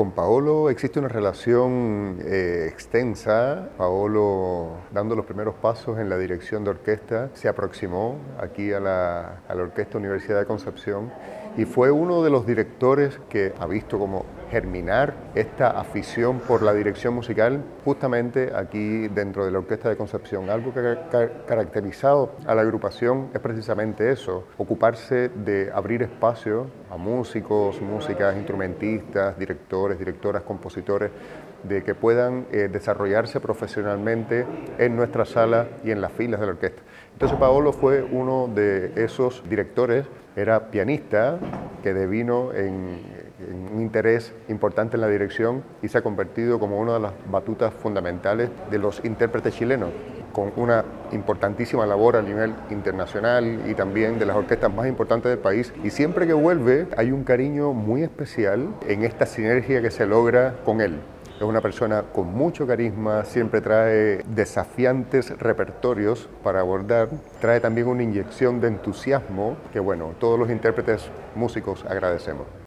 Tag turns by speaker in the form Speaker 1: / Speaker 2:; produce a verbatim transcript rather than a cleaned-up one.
Speaker 1: Con Paolo existe una relación eh, extensa. Paolo, dando los primeros pasos en la dirección de orquesta, se aproximó aquí a la, a la Orquesta Universidad de Concepción y fue uno de los directores que ha visto como germinar esta afición por la dirección musical justamente aquí dentro de la Orquesta de Concepción. Algo que ha caracterizado a la agrupación es precisamente eso, ocuparse de abrir espacio a músicos, músicas, instrumentistas, directores, directoras, compositores, de que puedan eh, desarrollarse profesionalmente en nuestra sala y en las filas de la orquesta. Entonces Paolo fue uno de esos directores, era pianista que devino en, en un interés importante en la dirección y se ha convertido como una de las batutas fundamentales de los intérpretes chilenos, con una importantísima labor a nivel internacional y también de las orquestas más importantes del país. Y siempre que vuelve hay un cariño muy especial en esta sinergia que se logra con él. Es una persona con mucho carisma, siempre trae desafiantes repertorios para abordar, trae también una inyección de entusiasmo que, bueno, todos los intérpretes músicos agradecemos.